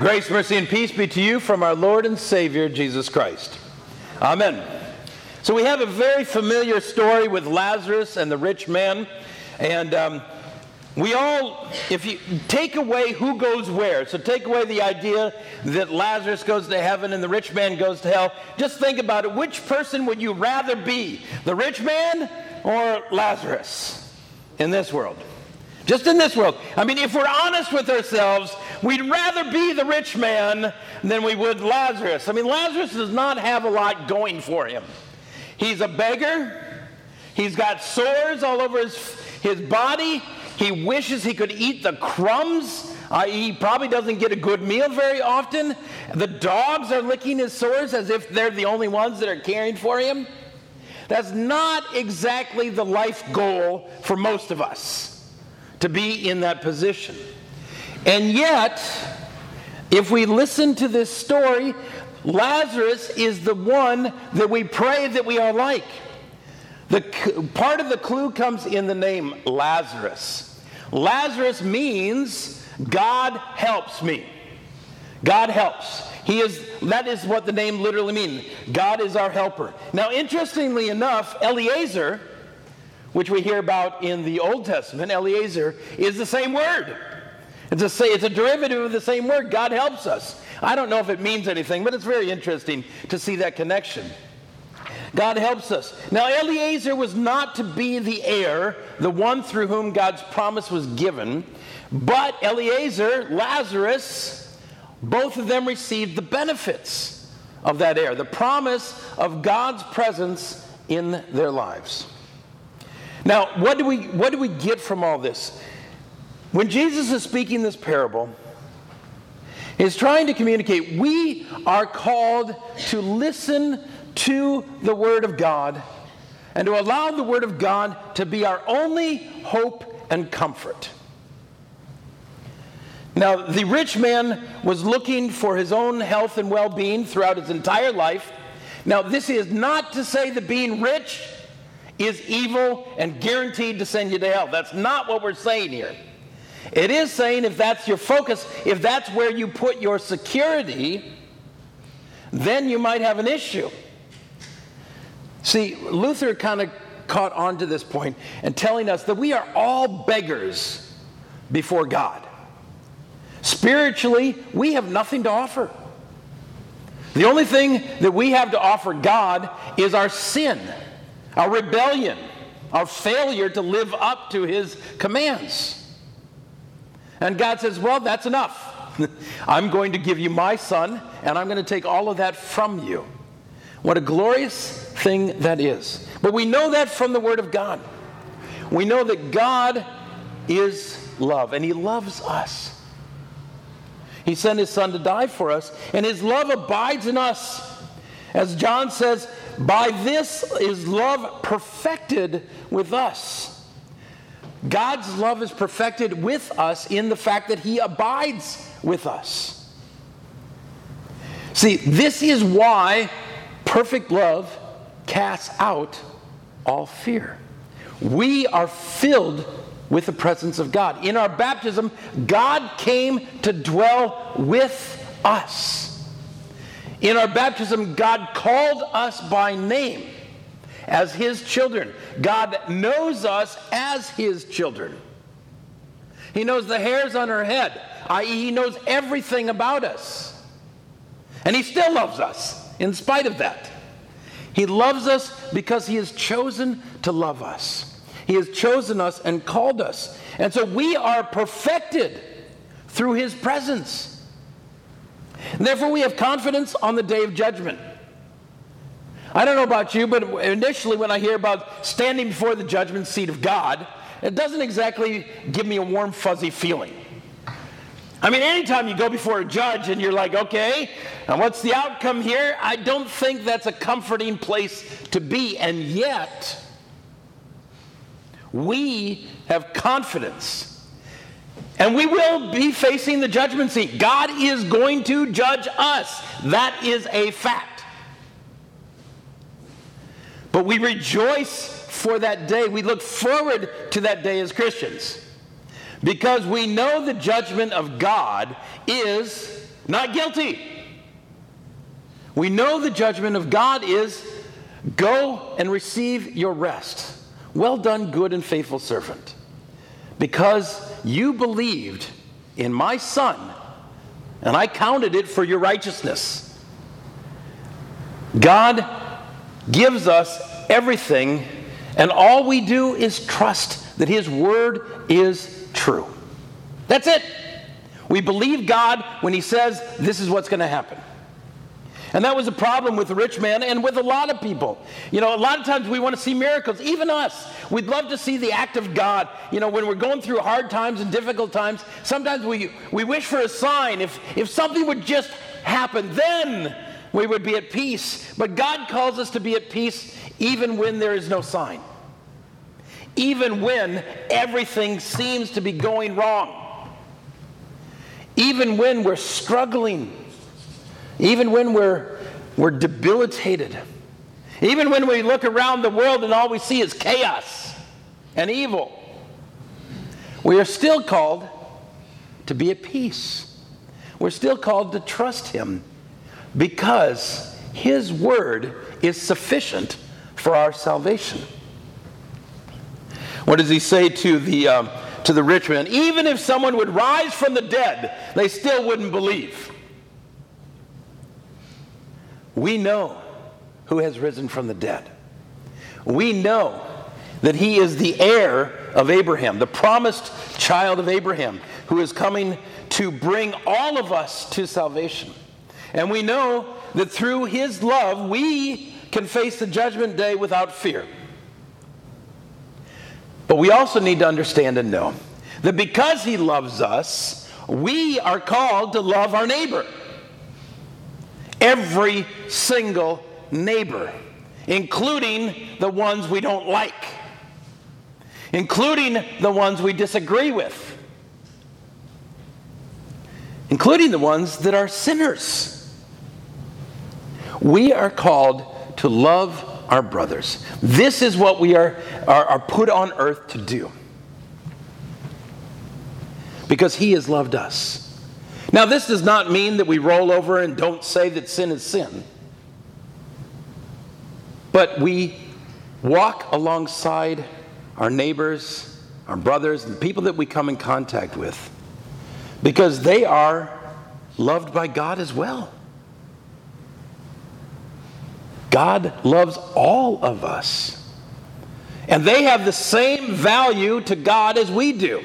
Grace, mercy, and peace be to you from our Lord and Savior, Jesus Christ. Amen. So we have a very familiar story with Lazarus and the rich man. And we all, if you take away who goes where, so take away the idea that Lazarus goes to heaven and the rich man goes to hell, just think about it. Which person would you rather be, the rich man or Lazarus in this world? Just in this world. I mean, if we're honest with ourselves, we'd rather be the rich man than we would Lazarus. I mean, Lazarus does not have a lot going for him. He's a beggar. He's got sores all over his body. He wishes he could eat the crumbs. He probably doesn't get a good meal very often. The dogs are licking his sores as if they're the only ones that are caring for him. That's not exactly the life goal for most of us, to be in that position. And yet, if we listen to this story, Lazarus is the one that we pray that we are like. Part of the clue comes in the name Lazarus. Lazarus means God helps me. God helps. That is what the name literally means. God is our helper. Now, interestingly enough, Eliezer, which we hear about in the Old Testament, Eliezer, is the same word. It's a derivative of the same word. God helps us. I don't know if it means anything, but it's very interesting to see that connection. God helps us. Now, Eliezer was not to be the heir, the one through whom God's promise was given, but Eliezer, Lazarus, both of them received the benefits of that heir, the promise of God's presence in their lives. Now, what do we get from all this? When Jesus is speaking this parable, he's trying to communicate we are called to listen to the Word of God and to allow the Word of God to be our only hope and comfort. Now, the rich man was looking for his own health and well-being throughout his entire life. Now, this is not to say that being rich is evil and guaranteed to send you to hell. That's not what we're saying here. It is saying if that's your focus, if that's where you put your security, then you might have an issue. See, Luther kind of caught on to this point and telling us that we are all beggars before God. Spiritually, we have nothing to offer. The only thing that we have to offer God is our sin, our rebellion, our failure to live up to His commands. And God says, well, that's enough. I'm going to give you my Son, and I'm going to take all of that from you. What a glorious thing that is. But we know that from the Word of God. We know that God is love, and He loves us. He sent His Son to die for us, and His love abides in us. As John says, by this is love perfected with us. God's love is perfected with us in the fact that He abides with us. See, this is why perfect love casts out all fear. We are filled with the presence of God. In our baptism, God came to dwell with us. In our baptism, God called us by name as His children. God knows us as His children. He knows the hairs on our head, i.e., He knows everything about us. And He still loves us in spite of that. He loves us because He has chosen to love us. He has chosen us and called us. And so we are perfected through His presence. And therefore we have confidence on the day of judgment. I don't know about you, but initially when I hear about standing before the judgment seat of God, it doesn't exactly give me a warm, fuzzy feeling. I mean, anytime you go before a judge and you're like, okay, and what's the outcome here? I don't think that's a comforting place to be. And yet, we have confidence. And we will be facing the judgment seat. God is going to judge us. That is a fact. But we rejoice for that day. We look forward to that day as Christians. Because we know the judgment of God is not guilty. We know the judgment of God is, go and receive your rest. Well done, good and faithful servant. Because you believed in my Son, and I counted it for your righteousness. God gives us everything, and all we do is trust that his word is true. That's it. We believe God when he says this is what's going to happen. And that was a problem with the rich man and with a lot of people. A lot of times we want to see miracles, even us. We'd love to see the act of God. When we're going through hard times and difficult times, sometimes we wish for a sign. If something would just happen, then we would be at peace. But God calls us to be at peace even when there is no sign. Even when everything seems to be going wrong. Even when we're struggling. Even when we're debilitated. Even when we look around the world and all we see is chaos and evil. We are still called to be at peace. We're still called to trust him because his word is sufficient for our salvation. What does he say to the rich man? Even if someone would rise from the dead, they still wouldn't believe. We know who has risen from the dead. We know that he is the heir of Abraham, the promised child of Abraham, who is coming to bring all of us to salvation. And we know that through his love, we can face the judgment day without fear. But we also need to understand and know that because he loves us, we are called to love our neighbor. Every single neighbor, including the ones we don't like, including the ones we disagree with, including the ones that are sinners. We are called to love our brothers. This is what we are put on earth to do. Because he has loved us. Now, this does not mean that we roll over and don't say that sin is sin. But we walk alongside our neighbors, our brothers, and people that we come in contact with. Because they are loved by God as well. God loves all of us. And they have the same value to God as we do.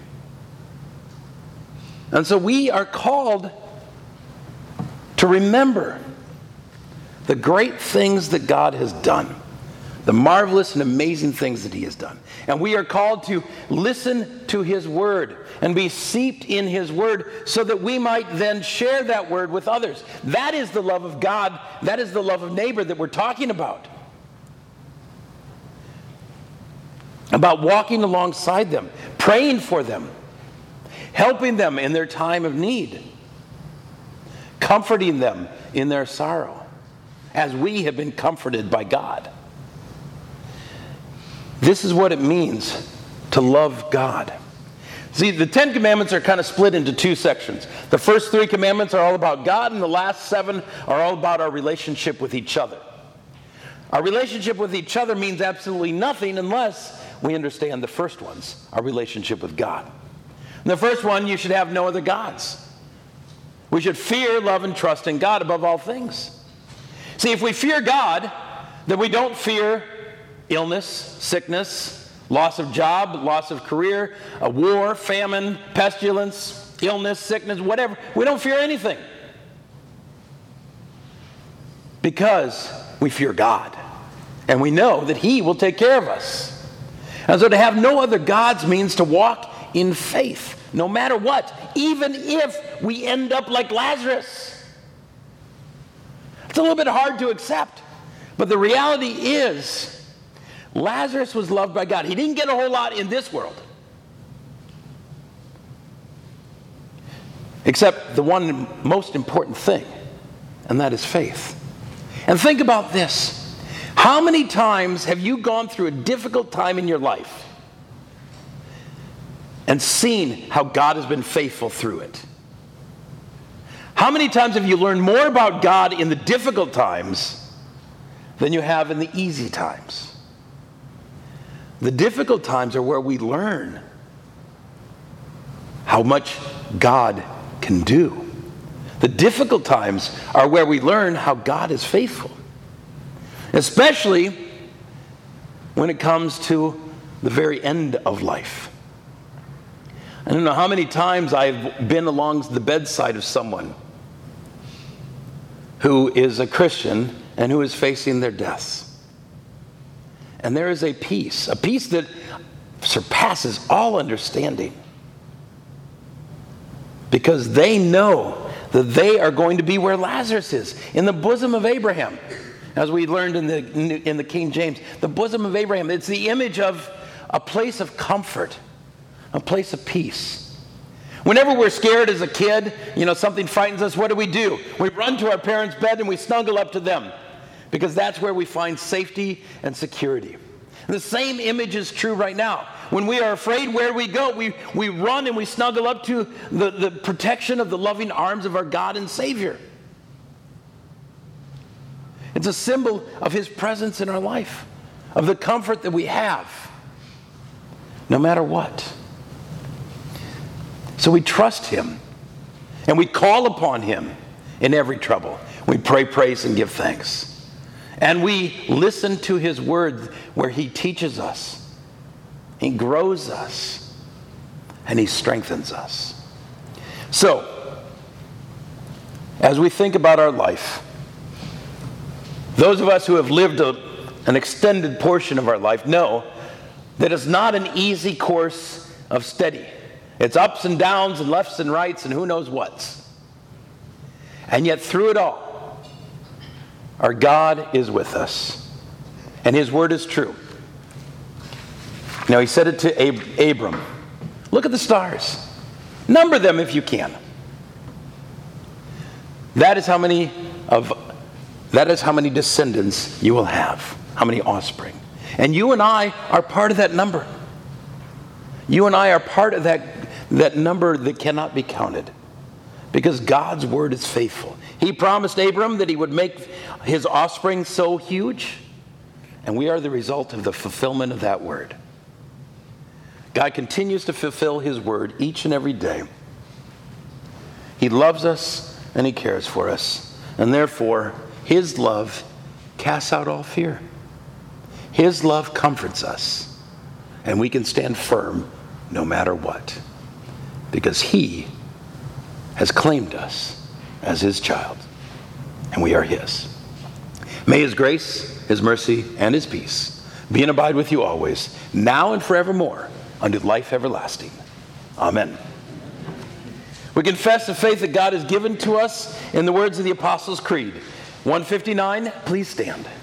And so we are called to remember the great things that God has done, the marvelous and amazing things that he has done. And we are called to listen to his word and be steeped in his word so that we might then share that word with others. That is the love of God. That is the love of neighbor that we're talking about. About walking alongside them, praying for them, helping them in their time of need, comforting them in their sorrow, as we have been comforted by God. This is what it means to love God. See, the 10 Commandments are kind of split into two sections. The first 3 commandments are all about God, and the last 7 are all about our relationship with each other. Our relationship with each other means absolutely nothing unless we understand the first ones, our relationship with God. And the first one, you should have no other gods. We should fear, love, and trust in God above all things. See, if we fear God, then we don't fear illness, sickness, loss of job, loss of career, a war, famine, pestilence, illness, sickness, whatever. We don't fear anything. Because we fear God. And we know that he will take care of us. And so to have no other gods means to walk in faith, no matter what, even if we end up like Lazarus. It's a little bit hard to accept, but the reality is Lazarus was loved by God. He didn't get a whole lot in this world, except the one most important thing, and that is faith. And think about this. How many times have you gone through a difficult time in your life and seen how God has been faithful through it? How many times have you learned more about God in the difficult times than you have in the easy times? The difficult times are where we learn how much God can do. The difficult times are where we learn how God is faithful, especially when it comes to the very end of life. I don't know how many times I've been along the bedside of someone who is a Christian and who is facing their deaths. And there is a peace that surpasses all understanding, because they know that they are going to be where Lazarus is, in the bosom of Abraham. As we learned in the King James, the bosom of Abraham, it's the image of a place of comfort, a place of peace. Whenever we're scared as a kid, something frightens us, what do? We run to our parents' bed and we snuggle up to them, because that's where we find safety and security. And the same image is true right now. When we are afraid, where do we go? We run and we snuggle up to the protection of the loving arms of our God and Savior. It's a symbol of His presence in our life, of the comfort that we have, no matter what. So we trust Him, and we call upon Him in every trouble. We pray, praise, and give thanks. And we listen to His word where He teaches us, He grows us, and He strengthens us. So, as we think about our life, those of us who have lived an extended portion of our life know that it's not an easy course of study. It's ups and downs and lefts and rights and who knows what's. And yet through it all, our God is with us, and His word is true. Now, He said it to Abram. Look at the stars. Number them if you can. That is how many descendants you will have, how many offspring. And you and I are part of that number. You and I are part of that number that cannot be counted, because God's word is faithful. He promised Abram that He would make his offspring so huge, and we are the result of the fulfillment of that word. God continues to fulfill His word each and every day. He loves us and He cares for us, and therefore His love casts out all fear. His love comforts us, and we can stand firm no matter what, because He has claimed us as His child, and we are His. May His grace, His mercy, and His peace be and abide with you always, now and forevermore, unto life everlasting. Amen. We confess the faith that God has given to us in the words of the Apostles' Creed. 159, please stand.